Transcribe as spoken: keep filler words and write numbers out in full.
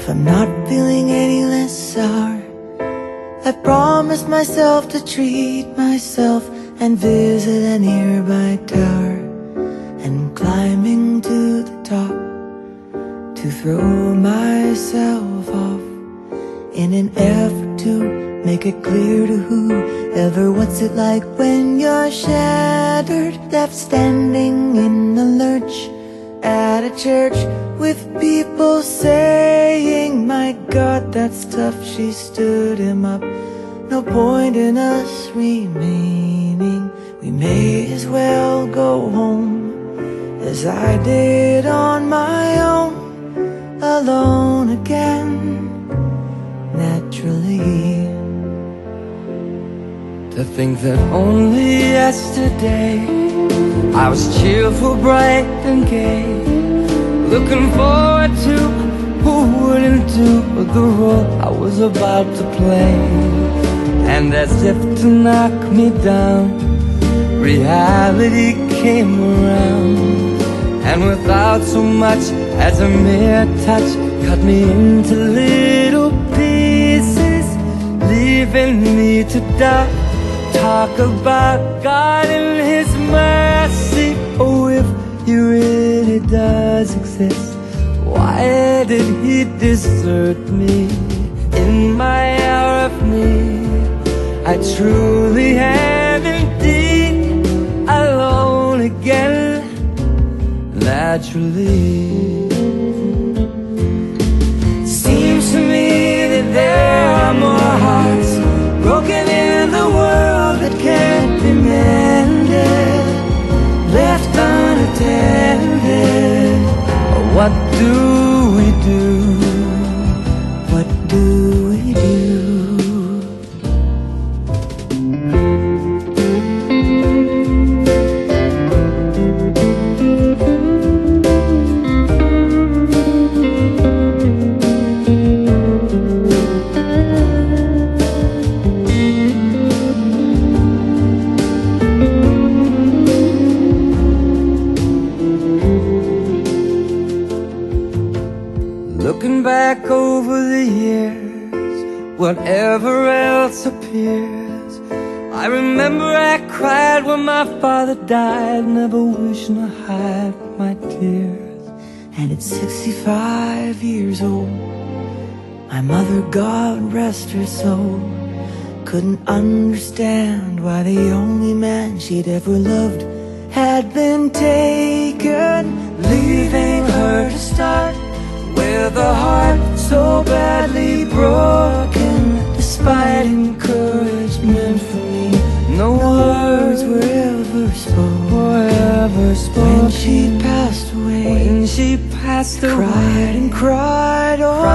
if I'm not feeling any less sour, I promised myself to treat myself and visit a nearby tower, and climbing to the top to throw myself off, in an effort to make it clear to whoever what's it like when you're shattered, left standing in the lurch at a church with people saying, my God, that's tough. She stood him up. No point in us remaining. We may as well go home, as I did on my own, alone again, naturally. To think that only yesterday I was cheerful, bright and gay, looking forward to who wouldn't do the role I was about to play. And as if to knock me down, reality came around, and without so much as a mere touch, cut me into little pieces, leaving me to die. Talk about God and His mercy. Oh, if He really does exist, why did He desert me in my hour of need? I truly am indeed alone again, naturally. Seems to me that there are more hearts broken in the world that can't be mended, left unattended. What do we do? What do we do? Looking back over the years, whatever else appears, I remember I cried when my father died, never wishing to hide my tears. And at sixty-five years old, my mother, God rest her soul, couldn't understand why the only man she'd ever loved had been taken, leaving her to start with a heart so badly broken. Despite encouragement from me, no words were ever spoken, Were ever spoken. When she passed away, When she passed away, cried and cried all